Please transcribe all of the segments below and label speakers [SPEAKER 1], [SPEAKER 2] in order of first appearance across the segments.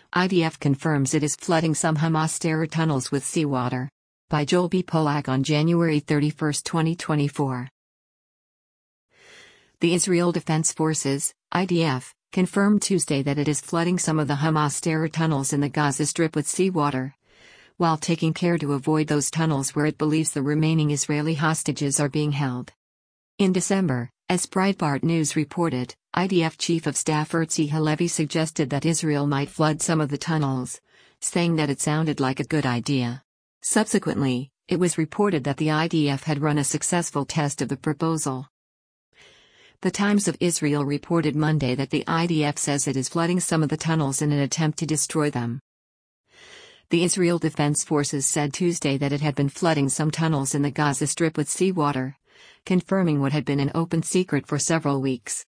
[SPEAKER 1] IDF confirms it is flooding some Hamas terror tunnels with seawater. By Joel B. Polak on January 31, 2024. The Israel Defense Forces, IDF, confirmed Tuesday that it is flooding some of the Hamas terror tunnels in the Gaza Strip with seawater, while taking care to avoid those tunnels where it believes the remaining Israeli hostages are being held. In December, as Breitbart News reported, IDF Chief of Staff Herzi Halevi suggested that Israel might flood some of the tunnels, saying that it sounded like a good idea. Subsequently, it was reported that the IDF had run a successful test of the proposal. The Times of Israel reported Monday that the IDF says it is flooding some of the tunnels in an attempt to destroy them. The Israel Defense Forces said Tuesday that it had been flooding some tunnels in the Gaza Strip with seawater, confirming what had been an open secret for several weeks.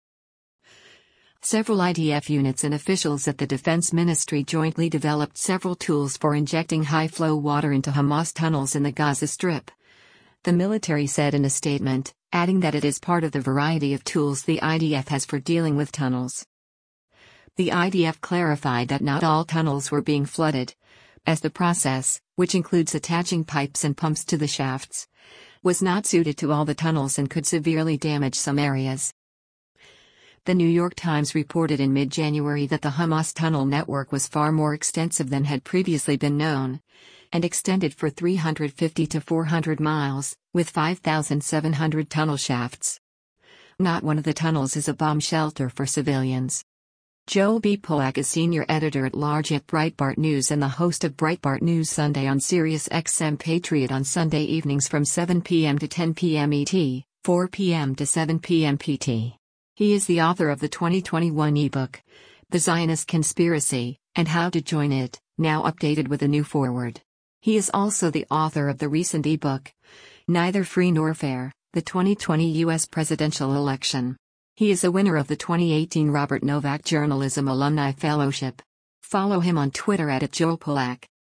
[SPEAKER 1] Several IDF units and officials at the Defense Ministry jointly developed several tools for injecting high-flow water into Hamas tunnels in the Gaza Strip, the military said in a statement, adding that it is part of the variety of tools the IDF has for dealing with tunnels. The IDF clarified that not all tunnels were being flooded, as the process, which includes attaching pipes and pumps to the shafts, was not suited to all the tunnels and could severely damage some areas. The New York Times reported in mid-January that the Hamas tunnel network was far more extensive than had previously been known, and extended for 350 to 400 miles, with 5,700 tunnel shafts. Not one of the tunnels is a bomb shelter for civilians. Joel B. Polak is senior editor-at-large at Breitbart News and the host of Breitbart News Sunday on Sirius XM Patriot on Sunday evenings from 7 p.m. to 10 p.m. ET, 4 p.m. to 7 p.m. PT. He is the author of the 2021 ebook, The Zionist Conspiracy, and How to Join It, now updated with a new foreword. He is also the author of the recent ebook, Neither Free Nor Fair, the 2020 U.S. Presidential Election. He is a winner of the 2018 Robert Novak Journalism Alumni Fellowship. Follow him on Twitter @JoelPolak.